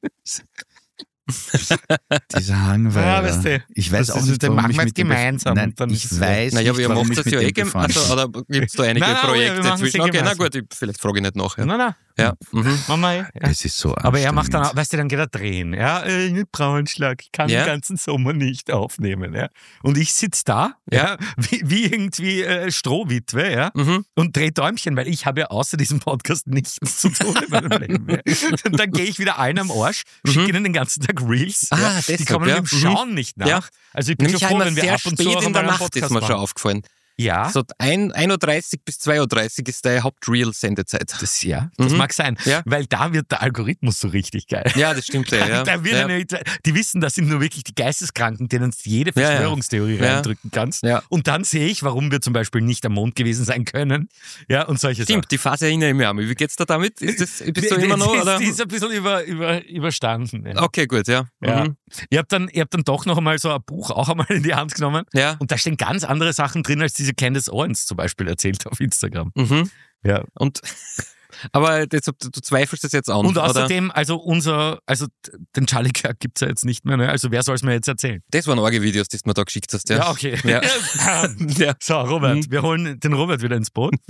Dieser Hangweiler. Ja, weißt du, ich weiß das auch ist- nicht, den warum machen ich wir mit jetzt dem bef- gemeinsam Nein, und dann ich ist es weiß Naja, aber nicht, ihr warum macht ich das mit ja dem eh gem- befreundet also, bin. oder gibt es da einige Nein, nein, wir Projekte machen es zwischen? eh Okay, na gemeinsam. gut, ich, vielleicht frage ich nicht nach. Ja. Nein, nein, Ja. Mhm. machen wir eh. Ja. Es ist so Aber er macht dann, anstrengend. auch- weißt du, dann geht er drehen. Ja, äh, mit Braunschlag, ich kann Ja. den ganzen Sommer nicht aufnehmen. Ja. Und ich sitze da, ja, wie, wie irgendwie äh, Strohwitwe, ja, Mhm. und drehe Däumchen, weil ich habe ja außer diesem Podcast nichts zu tun in meinem Leben. Ja. Und dann gehe ich wieder allen am Arsch, schicke Mhm. ihnen den ganzen Tag Reels. Ah, ja. Die deshalb, kommen ja. dem Schauen nicht nach. Ja. Also ich bin Nämlich schon froh, einmal wenn wir sehr ab und zu spät auch in der einmal einen Nacht ist Podcast mir schon machen. aufgefallen. Ja, So ein- eins Uhr dreißig bis zwei Uhr dreißig ist deine Haupt-Reel-Sendezeit. das, ja, das Mhm. mag sein, Ja. weil da wird der Algorithmus so richtig geil. Ja, das stimmt ja. ja. Da wird ja. eine, die wissen, das sind nur wirklich die Geisteskranken, denen du jede Ja, ja. Verschwörungstheorie Ja. reindrücken kannst. Ja. Und dann sehe ich, warum wir zum Beispiel nicht am Mond gewesen sein können. Ja, und solche Stimmt, die Phase erinnere ich mich an. Wie geht's da damit? Ist das, bist du Die- immer die- noch? die, Oder? Die ist ein bisschen über, über, überstanden. Ja. Okay, gut, ja. Ja. Mhm. Ich habe dann, ich hab dann doch noch einmal so ein Buch auch einmal in die Hand genommen. Ja. Und da stehen ganz andere Sachen drin, als diese Candace Owens zum Beispiel erzählt auf Instagram. Mhm. Ja. Und, aber das, du, du zweifelst das jetzt an. Und oder? außerdem, also unser, also den Charlie Kirk gibt's ja jetzt nicht mehr, ne? Also wer soll es mir jetzt erzählen? Das waren arge Videos, die du mir da geschickt hast, ja. okay. Ja. ja. So, Robert, Mhm. wir holen den Robert wieder ins Boot.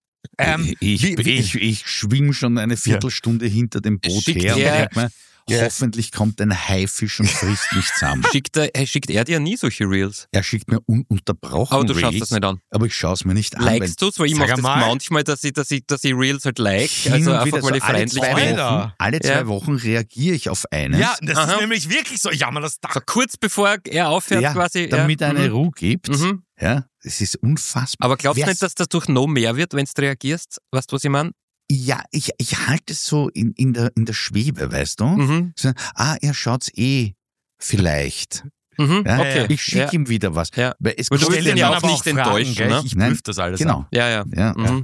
Ähm, ich, wie- wie- ich, ich schwimme schon eine Viertelstunde hinter dem Boot Schickt her und er- denk mir, Ja. hoffentlich kommt ein Haifisch und frisst mich zusammen. Schickt, er, schickt er dir nie solche Reels? Er schickt mir ununterbrochen Aber du schaust Reels, das nicht an. aber ich schaue es mir nicht an. Likest du es? Weil ich Sag mache das einmal. manchmal, dass ich, dass, ich, dass ich Reels halt like. Hin Also und einfach wieder, mal die so alle freundlich zwei bin. Alter. Wochen, alle zwei Ja. Wochen reagiere ich auf eines, Ja, das Aha. ist nämlich wirklich so. Ja, man das Dach. So kurz bevor er aufhört Ja, quasi. damit ja. er eine Mhm. Ruhe gibt. Mhm. Ja, es ist unfassbar. Aber glaubst du Wer- nicht, dass das durch noch mehr wird, wenn du reagierst? Weißt du, was ich meine? Ja, ich, ich halte es so in, in, der, in der Schwebe, weißt du? Mhm. So, ah, er schaut's eh vielleicht. Mhm. Ja? Okay. Ich schicke ja. ihm wieder was. Ja. Weil es Weil du kommt willst ihn ja dann auch aber nicht fragen, enttäuschen, gell? ne? Ich Nein, prüfe das alles Genau. ab. Ja, ja. Ja, Mhm.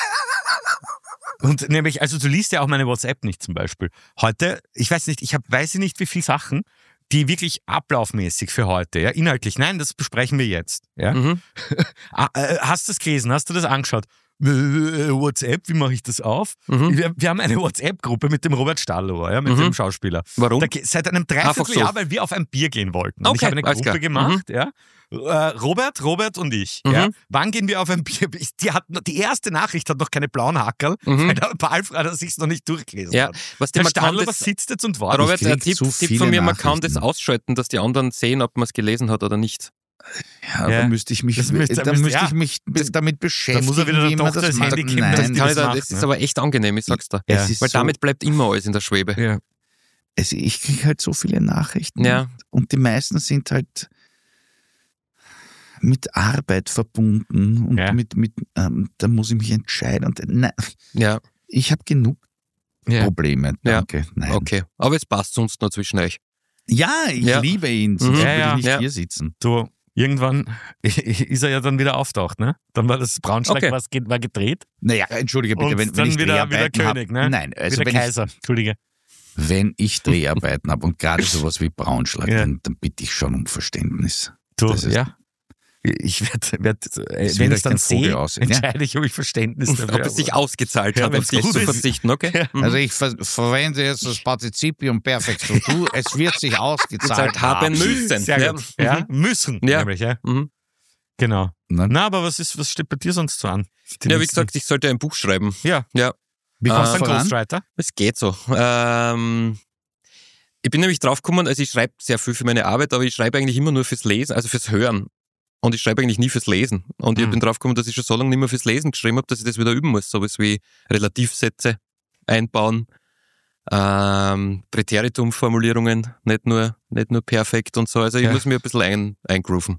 Und nämlich, also du liest ja auch meine WhatsApp nicht zum Beispiel. Heute, ich weiß nicht, ich habe, weiß ich nicht, wie viele Sachen, die wirklich ablaufmäßig für heute, ja, inhaltlich, nein, das besprechen wir jetzt. Ja? Mhm. Ah, äh, hast du das gelesen? Hast du das angeschaut? Äh, WhatsApp, wie mache ich das auf? Mhm. Wir, wir haben eine WhatsApp-Gruppe mit dem Robert Stahlower, ja, mit Mhm. dem Schauspieler. Warum? Da, ge- seit einem Einfach Dreivierteljahr, so. weil wir auf ein Bier gehen wollten. Und Okay, ich habe eine alles Gruppe klar. gemacht, ja. Äh, Robert, Robert und ich. Mhm. Ja. Wann gehen wir auf ein Bier? Ich- Die, hat, noch- die erste Nachricht hat noch keine blauen Hackerl, Mhm. weil der bei Alfred er sich noch nicht durchgelesen Ja, hat. was Der man kann Stahlower das, sitzt jetzt und wartet. Robert, Ich ein krieg Tipp, zu Tipp viele von mir, man kann das Nachrichten. ausschalten, dass die anderen sehen, ob man es gelesen hat oder nicht. Ja, Ja. da müsste ich mich, Das müsste- da müsste- müsste ja. ich mich damit beschäftigen, muss er wieder der wie man Tochter das das macht. Handy geben, Nein, dass die Kann ich das da, macht, das ne? ist aber echt angenehm, ich sag's dir. Es ist Weil so- damit bleibt immer alles in der Schwebe. Ja. es, ich kriege halt so viele Nachrichten Ja. und die meisten sind halt mit Arbeit verbunden und Ja. mit, mit ähm, da muss ich mich entscheiden. Und, nein, Ja, ich habe genug Ja. Probleme, Ja. danke. Nein. okay. Aber es passt sonst noch zwischen euch. Ja, ich Ja. liebe ihn, sonst Mhm. würde Ja, ja. ich nicht Ja. hier sitzen. Du, irgendwann ist er ja dann wieder auftaucht, ne? Dann war das Braunschlag Okay. was, geht- war gedreht. Naja, entschuldige bitte, Und wenn, wenn dann ich wieder, wieder Dreharbeiten König, hab, ne? Nein, also wieder wenn ich, Kaiser, Entschuldige. wenn ich Dreharbeiten habe und gerade sowas wie Braunschlag, Ja. dann, dann bitte ich schon um Verständnis. Du, Das ist- ja. Ich werde, werd, äh, Es wenn wird ich euch dann den Vogel sehe, aussehen, ja. entscheide ich, ob ich Verständnis dafür Ob es sich ausgezahlt Ja, hat, auf wenn's dich gut zu ist. verzichten, okay? Ja. Mhm. Also ich ver verwende jetzt das Partizipium Perfektum. Du, es wird sich ausgezahlt Gezahlt haben müssen. Sehr Ja. gut. Ja, müssen, Ja. nämlich, ja. Mhm. Genau. Nein. Na, aber was ist, was steht bei dir sonst so an? Die Ja, wie nächsten- gesagt, ich sollte ein Buch schreiben. Ja. Ja. Wie kommst du Äh, voran? Ghostwriter? Es geht so. Ähm, ich bin nämlich draufgekommen, also ich schreibe sehr viel für meine Arbeit, aber ich schreibe eigentlich immer nur fürs Lesen, also fürs Hören. Und ich schreibe eigentlich nie fürs Lesen. Und ich Mhm. bin draufgekommen, dass ich schon so lange nicht mehr fürs Lesen geschrieben habe, dass ich das wieder üben muss. Sowas wie Relativsätze einbauen, ähm, Präteritum-Formulierungen, nicht nur, nicht nur perfekt und so. Also ich Ja. muss mir ein bisschen ein, eingrooven.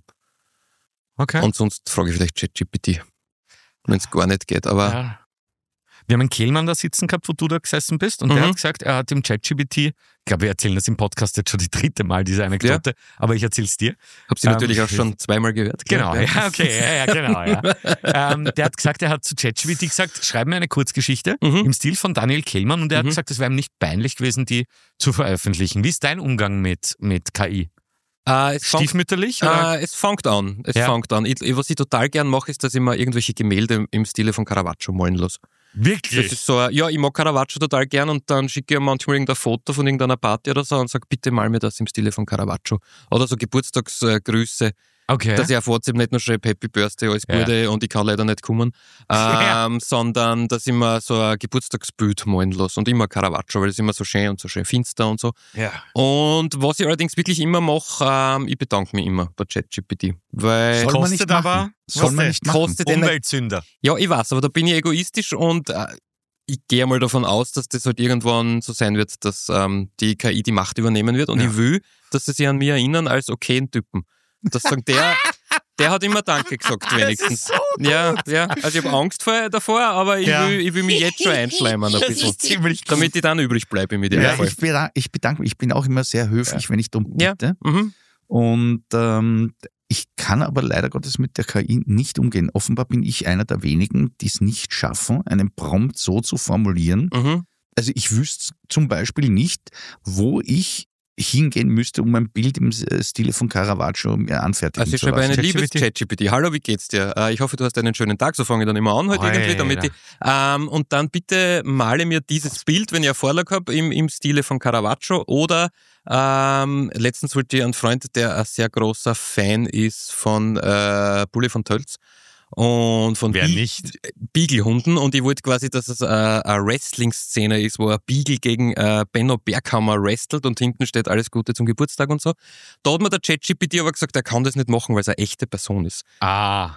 Okay. Und sonst frage ich vielleicht ChatGPT, wenn es gar nicht geht. Aber Ja. Wir haben einen Kehlmann da sitzen gehabt, wo du da gesessen bist, und der Mhm. hat gesagt, er hat im ChatGPT, ich glaube, wir erzählen das im Podcast jetzt schon die dritte Mal, diese Anekdote, aber ich erzähl's dir. habe sie Ähm, natürlich auch schon zweimal gehört. Genau, Ja. ja, okay, ja, ja, genau, ja. ähm, der hat gesagt, er hat zu ChatGPT gesagt, schreib mir eine Kurzgeschichte Mhm. im Stil von Daniel Kehlmann, und er hat Mhm. gesagt, es wäre ihm nicht peinlich gewesen, die zu veröffentlichen. Wie ist dein Umgang mit, mit K I? Äh, es fängt, Stiefmütterlich? Oder? äh, es fängt an. Es Ja. fängt an. Ich, was ich total gern mache, ist, dass ich mir irgendwelche Gemälde im Stile von Caravaggio malen lasse. Das Wirklich? ist so, ein- ja, ich mag Caravaggio total gern und dann schicke ich ihm manchmal irgendein Foto von irgendeiner Party oder so und sage, bitte mal mir das im Stile von Caravaggio. Oder so Geburtstagsgrüße, Okay. dass ich auf WhatsApp nicht nur schreibe, Happy Birthday, alles Ja. Gute und ich kann leider nicht kommen, Ja. ähm, sondern dass ich mir so ein Geburtstagsbild malen lasse und immer Caravaggio, weil es immer so schön und so schön finster und so. ja. Und was ich allerdings wirklich immer mache, ähm, ich bedanke mich immer bei ChatGPT. Weil Soll man Kostet nicht aber, machen. Soll man nicht machen. kostet den Umweltsünder. ja, ich weiß, aber da bin ich egoistisch und äh, ich gehe mal davon aus, dass das halt irgendwann so sein wird, dass ähm, die K I die Macht übernehmen wird und Ja. ich will, dass sie sich an mich erinnern als okayen Typen. Das sagen der, der hat immer Danke gesagt, wenigstens. so ja, ja, also ich habe Angst vor, davor, aber ich, Ja. will, ich will mich jetzt schon einschleimen ein bisschen, ziemlich gut. damit ich dann übrig bleibe im Idealfall. Ja, ich, bedanke, ich bedanke mich. Ich bin auch immer sehr höflich, wenn ich darum Ja. bitte. Mhm. Und ähm, ich kann aber leider Gottes mit der K I nicht umgehen. Offenbar bin ich einer der wenigen, die es nicht schaffen, einen Prompt so zu formulieren. Mhm. Also ich wüsste zum Beispiel nicht, wo ich hingehen müsste, um ein Bild im Stile von Caravaggio mir anfertigen Also ich zu schreibe lassen. eine liebes ChatGPT. ChatGPT. Hallo, wie geht's dir? Äh, ich hoffe, du hast einen schönen Tag. So fange ich dann immer an heute Alter. irgendwie, damit ich, ähm, und dann bitte male mir dieses Bild, wenn ich eine Vorlage habe, im, im Stile von Caravaggio oder ähm, letztens wollte ich einen Freund, der ein sehr großer Fan ist von äh, Bulli von Tölz und von Wer Bi- nicht? Beagle-Hunden und ich wollte quasi, dass es äh, eine Wrestling-Szene ist, wo ein Beagle gegen äh, Benno Berghammer wrestelt und hinten steht alles Gute zum Geburtstag und so. Da hat mir der ChatGPT aber gesagt, er kann das nicht machen, weil es eine echte Person ist. Ah,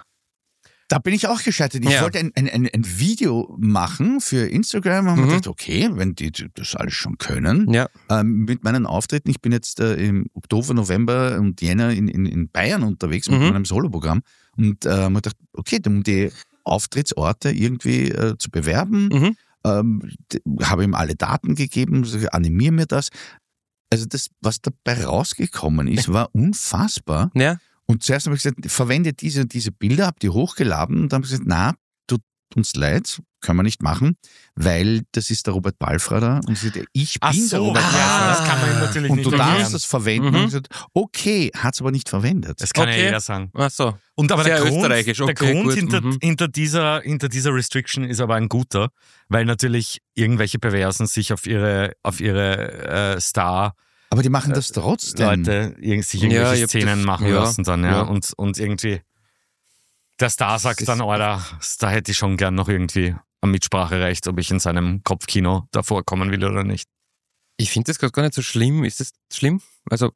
Da bin ich auch gescheitert. Ich Ja. wollte ein, ein, ein, ein Video machen für Instagram und Mhm. mhm. gedacht, okay, wenn die das alles schon können, Ja. ähm, mit meinen Auftritten, ich bin jetzt äh, im Oktober, November und Jänner in, in, in Bayern unterwegs mit Mhm. meinem Soloprogramm und äh, man dachte, okay, um die Auftrittsorte irgendwie äh, zu bewerben, Mhm. ähm, d- habe ihm alle Daten gegeben, sage, animier mir das. Also das, was dabei rausgekommen ist, war unfassbar. Ja. Und zuerst habe ich gesagt, verwende diese, diese Bilder, habe die hochgeladen und dann habe ich gesagt, na, tut uns leid, können wir nicht machen, weil das ist der Robert Balfrader und sie sagt, ich bin ach der so, Robert ja, Balfrader. das kann man ihm natürlich Und nicht du darfst erklären. das verwenden. Mhm. Und ich gesagt, okay, hat es aber nicht verwendet. Das kann ja Okay. jeder sagen. Ach so. Und aber Sehr der Grund, österreichisch, der okay, Grund gut, hinter, mhm. hinter, dieser, hinter dieser Restriction ist aber ein guter, weil natürlich irgendwelche Perversen sich auf ihre, auf ihre äh, Star Aber die machen das trotzdem. Leute irg- sich Ja, irgendwelche ich hab Szenen das- machen ja, lassen dann, ja. ja. Und, und irgendwie der Star sagt ist- dann, Alter, da hätte ich schon gern noch irgendwie ein Mitspracherecht, ob ich in seinem Kopfkino da vorkommen will oder nicht. Ich finde das gerade gar nicht so schlimm. Ist das schlimm? Also,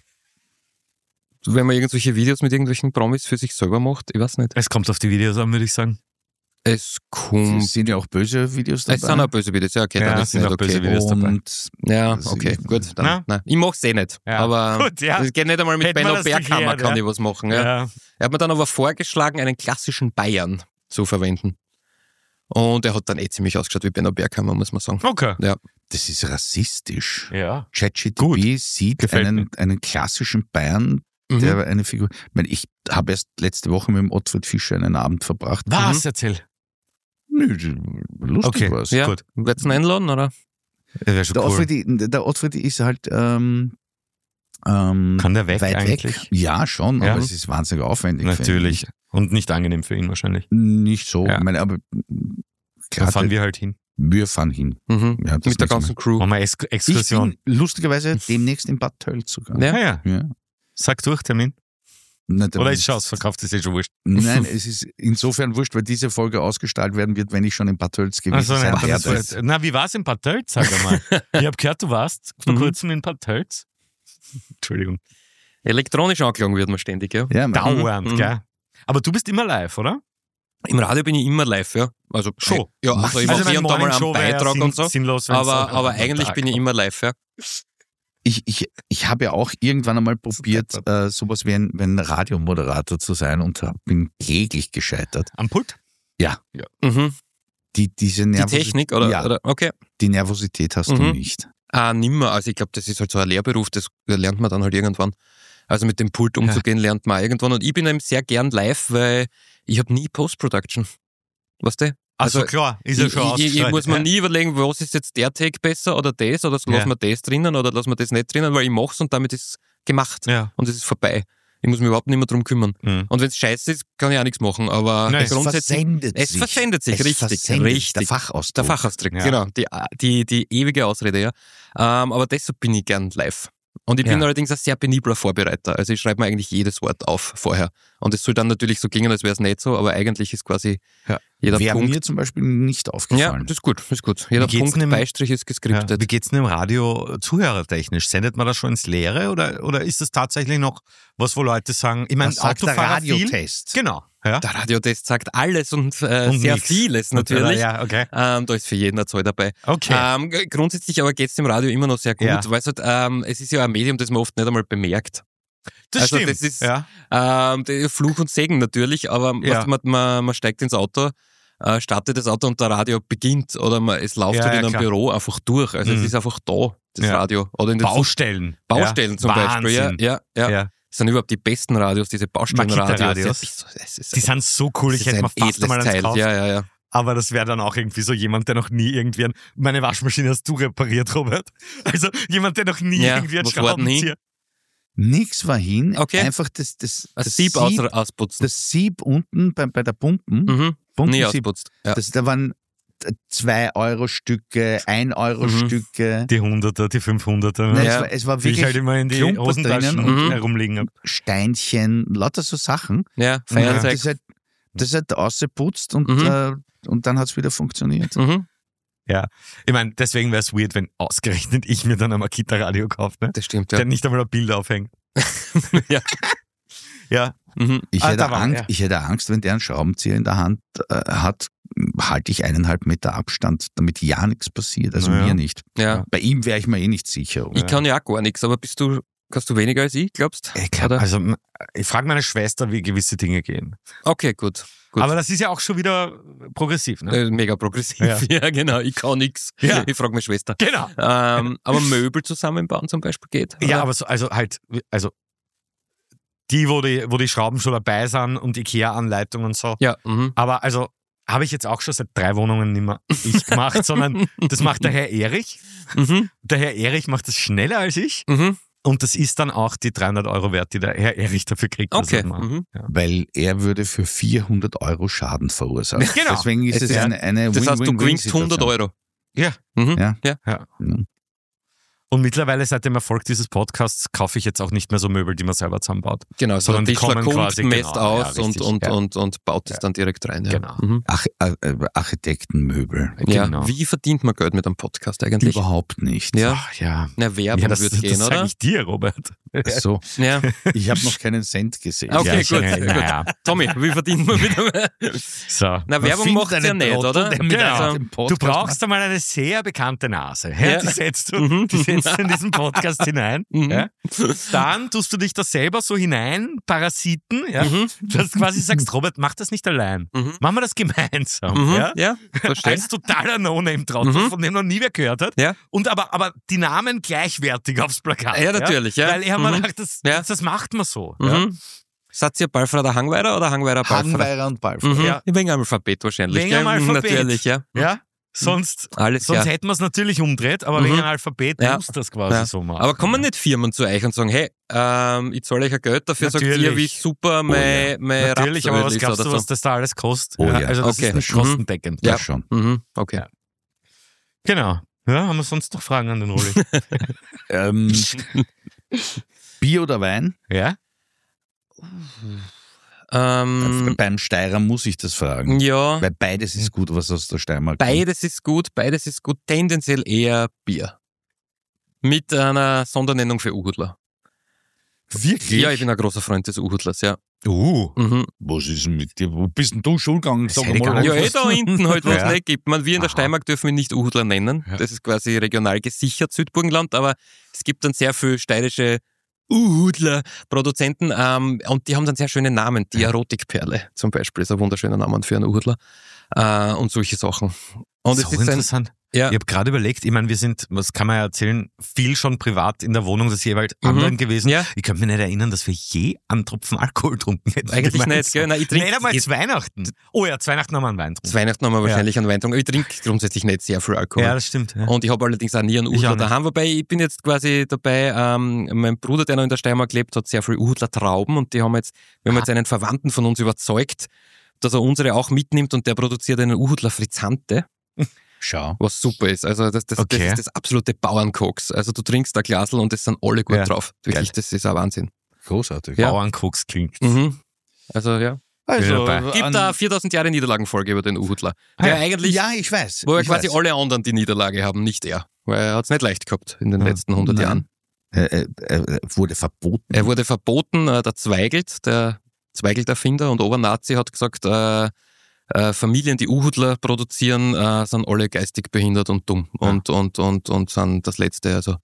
wenn man irgendwelche Videos mit irgendwelchen Promis für sich selber macht, ich weiß nicht. Es kommt auf die Videos an, würde ich sagen. Es Es kommt. sind ja auch böse Videos dabei. Es sind auch böse Videos, ja, okay, Ja, dann es ist sind nicht auch böse okay. Videos dabei. Und Ja, Also okay, ich- gut. Dann, Na? nein, ich mach's eh nicht. Ja. Aber Gut, ja. es geht nicht einmal mit Hätten wir Benno das Berghammer geklärt, kann ja. ich was machen. Ja. Ja. Er hat mir dann aber vorgeschlagen, einen klassischen Bayern zu verwenden. Und er hat dann eh ziemlich ausgeschaut wie Benno Berghammer, muss man sagen. Okay. das ist rassistisch. Ja. ChatGPT Gut. sieht Gefällt einen, einen klassischen Bayern, Mhm. der eine Figur. Ich, meine, ich habe erst letzte Woche mit dem Ottfried Fischer einen Abend verbracht. Was? Erzähl. Nö, lustig Okay. war's. Ja, Gut. willst du ihn einladen, oder? Wäre schon Der, cool. Ottfried, der Ottfried ist halt ähm, ähm, Kann der weg weit eigentlich? weg. Ja, schon, Ja. aber es ist wahnsinnig aufwendig. Natürlich. Und nicht angenehm für ihn wahrscheinlich. Nicht so. Ja. Ich meine, aber Da klar, fahren wir halt hin. wir fahren hin. Mhm. Ja, das mit der nächste ganzen Crew. Machen wir Ex Ich Exkursion. bin lustigerweise demnächst in Bad Tölz sogar. Ja. Ja, ja. Ja. Sag durch, Termin. Na, da Oder ist- ist schon ausverkauft, ist eh schon wurscht. Nein, es ist insofern wurscht, weil diese Folge ausgestrahlt werden wird, wenn ich schon in Bad Tölz gewesen Also, sein nein, werde. das war, na, wie war es in Bad Tölz, sag einmal? Ich habe gehört, du warst vor Mhm. kurzem in Bad Tölz. Entschuldigung. Elektronisch angelogen wird man ständig, ja. Ja, mein- Dauernd, Mhm. gell? Aber du bist immer live, oder? Im Radio bin ich immer live, ja. Also Schon. Ja, also ich mache meine hier und da mal einen Morningshow wäre ja Beitrag sinn- und so. Sinnlos, wenn's Aber, am- aber am eigentlich Tag bin ich kommt. immer live, ja. Ich, ich, ich habe ja auch irgendwann einmal probiert, äh, sowas wie ein, wie ein Radiomoderator zu sein und hab- bin kläglich gescheitert. Am Pult? Mhm. Die, diese Die Nervosität, Technik, oder? Ja, oder? Okay. die Nervosität hast du Mhm. nicht. Ah, nimmer. Also ich glaube, das ist halt so ein Lehrberuf, das lernt man dann halt irgendwann. Also mit dem Pult umzugehen, lernt man auch irgendwann. Und ich bin eben sehr gern live, weil ich habe nie Post-Production. Weißt du? Also Also klar, ist ja ich, schon ich, ich ausgestrahlt. muss mir Ja. nie überlegen, was ist jetzt der Take besser oder das, oder Ja. lassen wir das drinnen oder lassen wir das nicht drinnen, weil ich mach's und damit ist es gemacht. Ja. Und es ist vorbei. Ich muss mich überhaupt nicht mehr drum kümmern. Mhm. Und wenn es scheiße ist, kann ich auch nichts machen. Aber Nein, Es grundsätzlich, versendet es sich. versendet sich, Es richtig, versendet, richtig. Der Fachausdruck. der Fachausdruck, Ja. genau. Die, die, die ewige Ausrede, ja. Ähm, aber deshalb bin ich gern live. Und ich bin Ja. allerdings ein sehr penibler Vorbereiter. Also ich schreibe mir eigentlich jedes Wort auf vorher. Und es soll dann natürlich so klingen, als wäre es nicht so, aber eigentlich ist quasi Ja. jeder Wäre Punkt. mir zum Beispiel nicht Ja, aufgefallen. das ist gut, das ist gut. Jeder Wie geht's Punkt, denn- Beistrich ist Ja. geskriptet. Wie geht's denn im Radio zuhörertechnisch? Sendet man das schon ins Leere oder, oder ist das tatsächlich noch was, wo Leute sagen, ich meine, Was sagt der Autofahrer viel? Radiotest? Genau. Ja. Der Radiotest sagt alles und, äh, Und sehr nix. vieles natürlich. Ja, okay. Ähm, da ist für jeden eine Zahl dabei. Okay. Ähm, g- grundsätzlich aber geht's dem Radio immer noch sehr gut, Ja. weil es halt, ähm, es ist ja ein Medium, das man oft nicht einmal bemerkt. das also stimmt. das ist- ja. Ähm, der Fluch und Segen natürlich, aber Ja. weißt du, man, man, man steigt ins Auto, äh, startet das Auto und der Radio beginnt oder man, es läuft Ja, halt ja, in einem klar. Büro einfach durch. Also Mhm. es ist einfach da, das Ja. Radio. Oder in den Baustellen. Baustellen ja. zum Beispiel. Ja, Wahnsinn. ja, ja. Ja. Das sind überhaupt die besten Radios, diese Baustellenradios. Makita-Radios. Ja, das ist Die sind so cool, das ich ist hätte ein mir fast edles einmal eins Teil. gekauft. Ja, ja, ja. Aber das wäre dann auch irgendwie so jemand, der noch nie irgendwie ein, meine Waschmaschine hast du repariert, Robert. Also jemand, der noch nie Ja, irgendwie einen was war denn hin? Schraubenzieher. Nix war hin. Okay. Einfach das, das, Ein das, Sieb, Sieb, aus, ausputzen. das Sieb unten bei, bei der Pumpen. mhm. Nie Pumpensieb. ausputzt. Ja. Das, da waren zwei Euro Stücke, ein Euro Mhm. Stücke. Die Hunderter, die Fünfhunderter. Nein, Ja. es, war, es war Die ich wirklich halt immer in die Klumper Hosentaschen drinnen und- herumliegen habe. Steinchen, lauter so Sachen. ja, Und Feuerzeug. das hat, das hat ausgeputzt und, Mhm. äh, und dann hat es wieder funktioniert. Mhm. Ich meine, deswegen wäre es weird, wenn ausgerechnet ich mir dann ein Makita-Radio kaufe, ne? Das stimmt, Der ja. nicht einmal ein Bild aufhängt. Ja. Ja, Mhm. Ich, Ah, hätte da war- Angst, ja. ich hätte Angst, wenn der einen Schraubenzieher in der Hand äh, hat, halte ich eineinhalb Meter Abstand, damit ja nichts passiert. Also Na ja. mir nicht. Ja. Bei ihm wäre ich mir eh nicht sicher. Ich kann ja auch gar nichts, aber bist du, kannst du weniger als ich, glaubst ich glaub, Oder? also ich frage meine Schwester, wie gewisse Dinge gehen. Okay, gut. gut. Aber das ist ja auch schon wieder progressiv, ne? äh, mega progressiv. Ja. Ja, genau. Ich kann nichts. Ja. Ich frage meine Schwester. Genau. Ähm, aber Möbel zusammenbauen zum Beispiel geht. Ja, oder? aber so, also halt, also die, wo die, wo die Schrauben schon dabei sind und IKEA-Anleitung und so. Ja, mhm. Aber also habe ich jetzt auch schon seit drei Wohnungen nicht mehr ich gemacht, sondern das macht der Herr Erich. Mhm. Der Herr Erich macht das schneller als ich Mhm. und das ist dann auch die dreihundert Euro wert, die der Herr Erich dafür kriegt. dass Okay. er macht. Mhm. Weil er würde für vierhundert Euro Schaden verursachen. Genau. Deswegen ist Es es ist- eine, eine Das heißt, du gewinnst hundert Win-Win-Win-Situation. Euro. Ja. Mhm. Ja. Ja. Ja. Ja. Und mittlerweile seit dem Erfolg dieses Podcasts kaufe ich jetzt auch nicht mehr so Möbel, die man selber zusammenbaut. Genau, so Sondern ein die Tischler kommen kommt, quasi, messt genau, aus ja, und, richtig, und, ja. und, und baut es Ja. dann direkt rein. Ja. Genau. Mhm. Ach, äh, äh, Architektenmöbel. Ja. Genau. Wie verdient man Geld mit einem Podcast eigentlich? Überhaupt nicht. Ja. Ach, ja. Na, Werbung Ja, das, wird das gehen, sage oder? ich dir, Robert. Ach so, Ja. ich habe noch keinen Cent gesehen. Okay, Ja, gut. ja, gut. ja. Tommy, wie verdient man mit einem... So. Na, Werbung findet macht ja einen nicht, Trottel, oder? der mit Genau. einem Du Podcast brauchst einmal eine sehr bekannte Nase. Ja. Ja. Die setzt du, Mhm. die setzt du in diesen Podcast hinein. Mhm. Ja. Dann tust du dich da selber so hinein, Parasiten, ja. Mhm. Dass du quasi sagst, Robert, mach das nicht allein. Mhm. Machen wir das gemeinsam. Mhm. Ja. Ja, verstehe. Als totaler No-Name-Trottel, Mhm. von dem noch nie wer gehört hat. Ja. Und aber, aber die Namen gleichwertig aufs Plakat. Ja, natürlich, ja. Weil ich habe mir Mhm. gedacht, das, Ja. das, das macht man so. Ja. Mhm. Seid ihr Ballfreier Hangweiler oder Hangweiler Ballfreier? Hangweiler und Ballfreier. Mhm. Ja. Ja. Wegen am Alphabet wahrscheinlich. Wegen gell? am Alphabet. Natürlich, ja. Ja? Sonst, Alles sonst klar. hätten wir es natürlich umdreht, aber Mhm. wegen einem Alphabet Ja. muss das quasi Ja. so machen. Aber kommen nicht Firmen zu euch und sagen, hey, ähm, ich zahle euch ein Geld, dafür sagt Natürlich. ihr, wie super mein, ja. mein Natürlich, aber Rapsöl was ist glaubst oder du, was so. das da alles kostet? Oh ja. Also das Okay. ist nicht Mhm. kostendeckend. Ja, Ja. schon. Mhm. Okay. Ja. Genau. Ja, haben wir sonst noch Fragen an den Rolli? Ähm, Bier oder Wein? ja? Ähm, Beim Steirer muss ich das fragen. ja, Weil beides ist gut, was aus der Steiermark kommt. beides ist gut, beides ist gut. Tendenziell eher Bier. Mit einer Sondernennung für Uhudler. Wirklich? Ja, ich bin ein großer Freund des Uhudlers, ja. Uh. Mhm. Was ist denn mit dir? Wo bist denn du Schulgang? Sag hätte ich gar mal, nicht Ja, eh was- da hinten halt, wo es Ja. nicht gibt. Man, wir in der Aha. Steiermark dürfen wir nicht Uhudler nennen. Ja. Das ist quasi regional gesichert, Südburgenland, aber es gibt dann sehr viele steirische Uhudler-Produzenten ähm, und die haben dann sehr schöne Namen. Die Erotikperle zum Beispiel ist ein wunderschöner Name für einen Uhudler äh, und solche Sachen. Und so es ist ein, interessant. ja, Ich habe gerade überlegt, ich meine, wir sind, was kann man ja erzählen, viel schon privat in der Wohnung des jeweils Mhm. anderen gewesen. Ja. Ich könnte mich nicht erinnern, dass wir je einen Tropfen Alkohol getrunken hätten. eigentlich gemeinsam. nicht, gell? Nein, ich trinke Nicht einmal ich- zu Weihnachten. Oh ja, zu Weihnachten haben wir einen Wein zu getrunken. Weihnachten haben wir wahrscheinlich einen Wein getrunken. Ich trinke grundsätzlich nicht sehr viel Alkohol. Ja, das stimmt. Ja. Und ich habe allerdings auch nie einen Ich auch Uhudler nicht. daheim. Wobei, ich bin jetzt quasi dabei, ähm, mein Bruder, der noch in der Steiermark lebt, hat sehr viel Uhudler Trauben und die haben jetzt, wir haben Ah. jetzt einen Verwandten von uns überzeugt, dass er unsere auch mitnimmt und der produziert einen Uhudler Frizzante, Schau. was super ist. Also das, das, Okay. das ist das absolute Bauernkoks. Also du trinkst ein Glasl und es sind alle gut Ja. drauf. Wirklich, das ist ein Wahnsinn. Großartig. Ja. Bauernkoks klingt. Mhm. Also ja. Also, dabei. Gibt an- da viertausend Jahre Niederlagenfolge über den Uhudler. Ah, Der ja. eigentlich, ja, ich weiß. wo er ich quasi weiß. alle anderen die Niederlage haben, nicht er. Weil er hat es nicht leicht gehabt in den Ja. letzten hundert Nein. Jahren. Er, er, er wurde verboten. Er wurde verboten, äh, der Zweigelt, der Zweigelt-Erfinder und Obernazi hat gesagt, äh, äh, Familien, die Uhudler produzieren, äh, sind alle geistig behindert und dumm Ja. und, und, und, und sind das Letzte. Also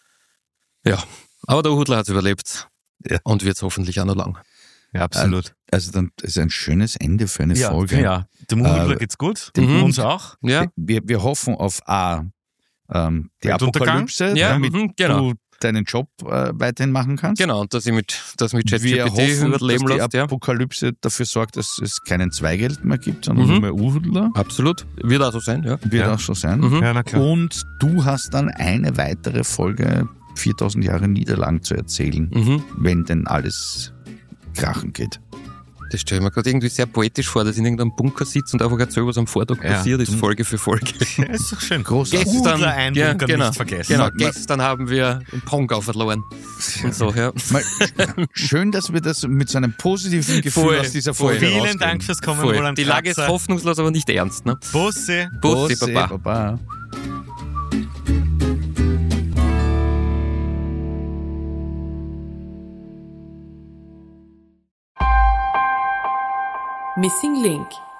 ja, aber der Uhudler hat es überlebt Ja. und wird es hoffentlich auch noch lang. Ja, absolut. Also dann ist ein schönes Ende für eine ja, Folge. ja. Dem Uhudler Äh, geht's gut. Mhm. Uns auch. Ja, Wir, wir hoffen auf A, ähm, die Weltuntergang? Apokalypse, ja damit mhm, genau. du deinen Job äh, weiterhin machen kannst. Genau, und dass ich mit, das mit Wir ChatGPT hoffen, überleben dass die lässt. Ja. Apokalypse dafür sorgt, dass es keinen Zweigeld mehr gibt, sondern Mhm. nur mehr Uhudler. Absolut, wird auch so sein. Ja. Wird Ja. auch so sein. Mhm. Ja, na klar. Und du hast dann eine weitere Folge viertausend Jahre Niederlang zu erzählen, Mhm. wenn denn alles krachen geht. Das stelle ich mir gerade irgendwie sehr poetisch vor, dass ich in irgendeinem Bunker sitze und einfach erzähle, was am Vortag Ja. passiert ist, Mhm. Folge für Folge. Ja, ist doch schön. Großartig. Gestern, Uhudler einbunkern, genau, nicht vergessen. Genau, Ma- ma- gestern haben wir den Pongau verloren. Und so, ja. Mal, schön, dass wir das mit so einem positiven Gefühl Voll, aus dieser voll. Folge Vielen rausgehen. Dank fürs Kommen, Voll. Roland Die Lage ist Kratzer. hoffnungslos, aber nicht ernst. Ne? Bussi. Bussi, Bussi, Baba. Baba. Missing Link